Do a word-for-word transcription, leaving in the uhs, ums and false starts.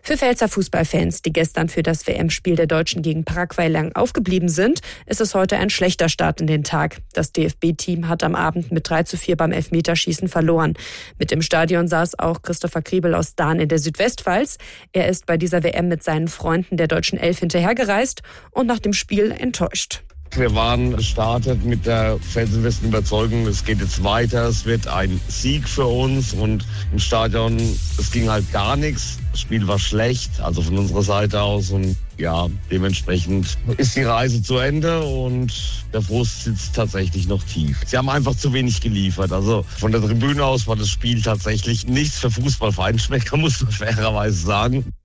Für Pfälzer Fußballfans, die gestern für das W M-Spiel der Deutschen gegen Paraguay lang aufgeblieben sind, ist es heute ein schlechter Start in den Tag. Das D F B-Team hat am Abend mit drei zu vier beim Elfmeterschießen verloren. Mit im Stadion saß auch Christopher Kriebel aus Dahn in der Südwestpfalz. Er ist bei dieser W M mit seinen Freunden der deutschen Elf hinterhergereist und nach dem Spiel enttäuscht. Wir waren gestartet mit der felsenfesten Überzeugung, es geht jetzt weiter, es wird ein Sieg für uns und im Stadion, es ging halt gar nichts. Das Spiel war schlecht, also von unserer Seite aus und ja, dementsprechend ist die Reise zu Ende und der Frust sitzt tatsächlich noch tief. Sie haben einfach zu wenig geliefert, also von der Tribüne aus war das Spiel tatsächlich nichts für Fußballfeinschmecker, muss man fairerweise sagen.